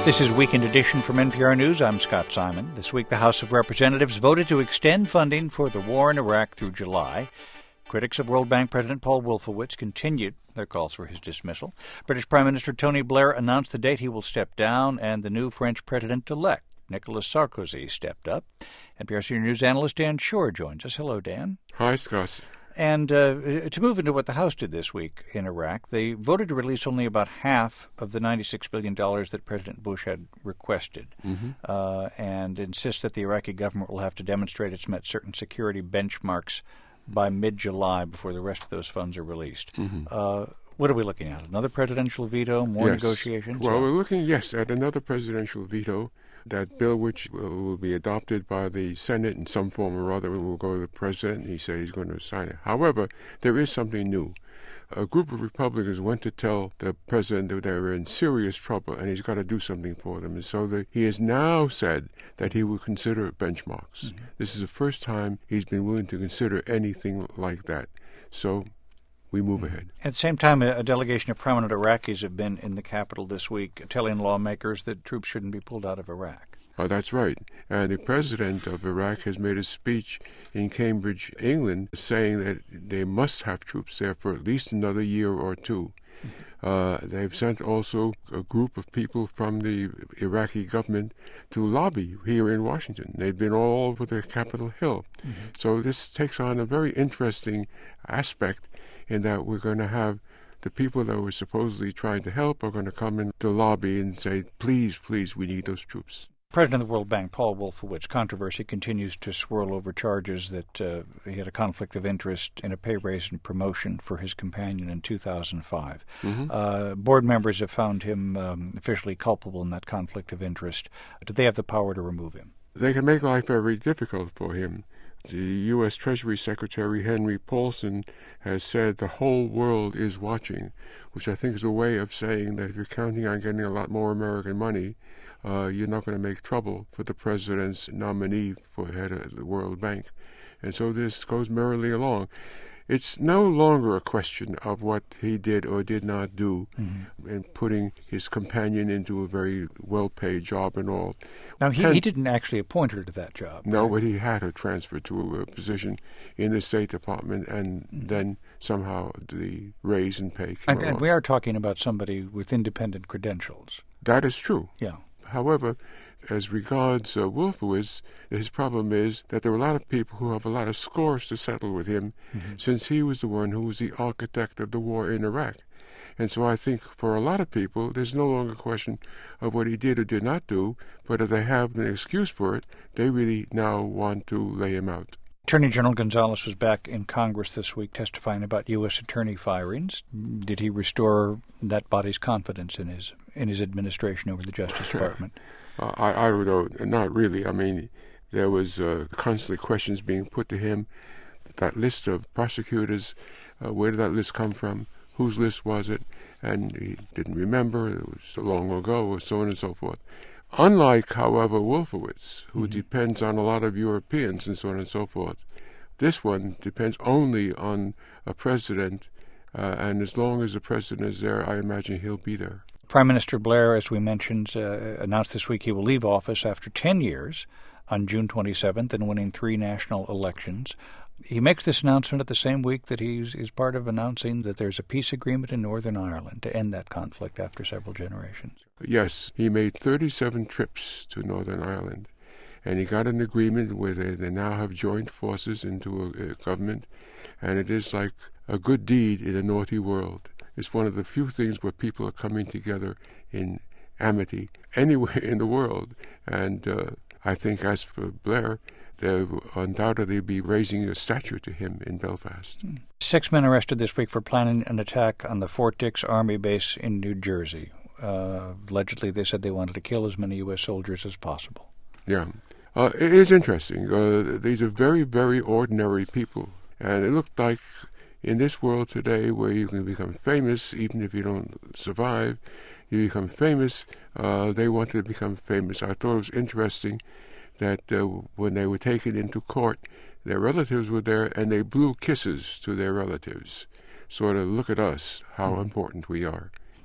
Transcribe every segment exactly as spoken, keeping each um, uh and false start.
This is Weekend Edition from N P R News. I'm Scott Simon. This week, the House of Representatives voted to extend funding for the war in Iraq through July. Critics of World Bank President Paul Wolfowitz continued their calls for his dismissal. British Prime Minister Tony Blair announced the date he will step down, and the new French president-elect, Nicolas Sarkozy, stepped up. N P R senior news analyst Dan Shore joins us. Hello, Dan. Hi, Scott. And uh, to move into what the House did this week in Iraq, they voted to release only about half of the ninety-six billion dollars that President Bush had requested, mm-hmm. uh, and insist that the Iraqi government will have to demonstrate it's met certain security benchmarks by mid-July before the rest of those funds are released. Mm-hmm. Uh, what are we looking at? Another presidential veto? More yes. negotiations? Well, we're looking, yes, at another presidential veto. That bill, which will be adopted by the Senate in some form or other, will go to the president. He said he's going to sign it. However, there is something new. A group of Republicans went to tell the president that they were in serious trouble and he's got to do something for them. And so the, he has now said that he will consider benchmarks. Mm-hmm. This is the first time he's been willing to consider anything like that. So we move ahead. At the same time, a delegation of prominent Iraqis have been in the capital this week telling lawmakers that troops shouldn't be pulled out of Iraq. Oh, that's right. And the president of Iraq has made a speech in Cambridge, England, saying that they must have troops there for at least another year or two. Uh, they've sent also a group of people from the Iraqi government to lobby here in Washington. They've been all over the Capitol Hill. Mm-hmm. So this takes on a very interesting aspect in that we're going to have the people that we're supposedly trying to help are going to come in the lobby and say, please, please, we need those troops. President of the World Bank, Paul Wolfowitz, controversy continues to swirl over charges that uh, he had a conflict of interest in a pay raise and promotion for his companion in two thousand five. Mm-hmm. Uh, board members have found him um, officially culpable in that conflict of interest. Do they have the power to remove him? They can make life very difficult for him. The U S Treasury Secretary Henry Paulson has said the whole world is watching, which I think is a way of saying that if you're counting on getting a lot more American money, uh, you're not going to make trouble for the president's nominee for head of the World Bank. And so this goes merrily along. It's no longer a question of what he did or did not do mm-hmm. in putting his companion into a very well-paid job and all. Now, he, and, he didn't actually appoint her to that job. No, right? But he had her transferred to a position in the State Department, and mm-hmm. then somehow the raise in pay came and, along. And we are talking about somebody with independent credentials. That is true. Yeah. However, as regards uh, Wolfowitz, his problem is that there are a lot of people who have a lot of scores to settle with him mm-hmm. since he was the one who was the architect of the war in Iraq. And so I think for a lot of people, there's no longer a question of what he did or did not do, but if they have an excuse for it, they really now want to lay him out. Attorney General Gonzales was back in Congress this week testifying about U S attorney firings. Did he restore that body's confidence in his in his administration over the Justice Department? Uh, I, I don't know, not really. I mean, there was uh, constantly questions being put to him. That list of prosecutors, uh, where did that list come from? Whose list was it? And he didn't remember. It was long ago, or so on and so forth. Unlike, however, Wolfowitz, who mm-hmm. depends on a lot of Europeans and so on and so forth, this one depends only on a president, uh, and as long as the president is there, I imagine he'll be there. Prime Minister Blair, as we mentioned, uh, announced this week he will leave office after ten years on June twenty-seventh and winning three national elections. He makes this announcement at the same week that he's is part of announcing that there's a peace agreement in Northern Ireland to end that conflict after several generations. Yes, he made thirty-seven trips to Northern Ireland, and he got an agreement where they, they now have joined forces into a, a government, and it is like a good deed in a naughty world. It's one of the few things where people are coming together in amity anywhere in the world. And uh, I think as for Blair, there will undoubtedly be raising a statue to him in Belfast. Six men arrested this week for planning an attack on the Fort Dix Army base in New Jersey. Uh, allegedly, they said they wanted to kill as many U S soldiers as possible. Yeah. Uh, it is interesting. Uh, these are very, very ordinary people. And it looked like in this world today where you can become famous, even if you don't survive, you become famous, uh, they wanted to become famous. I thought it was interesting that uh, when they were taken into court, their relatives were there and they blew kisses to their relatives. Sort of, look at us, how mm-hmm. important we are.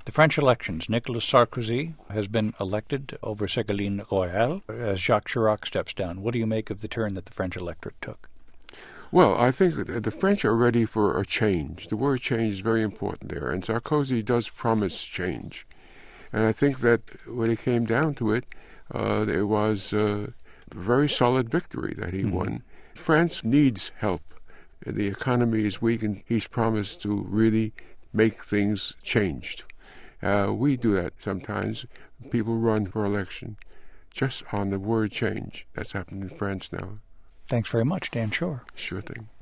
The French elections. Nicolas Sarkozy has been elected over Ségolène Royal as Jacques Chirac steps down. What do you make of the turn that the French electorate took? Well, I think that the French are ready for a change. The word change is very important there, and Sarkozy does promise change. And I think that when it came down to it, uh, it was a very solid victory that he mm-hmm. won. France needs help. The economy is weak, and he's promised to really make things changed. Uh, we do that sometimes. People run for election just on the word change. That's happened in France now. Thanks very much, Dan Shore. Sure thing.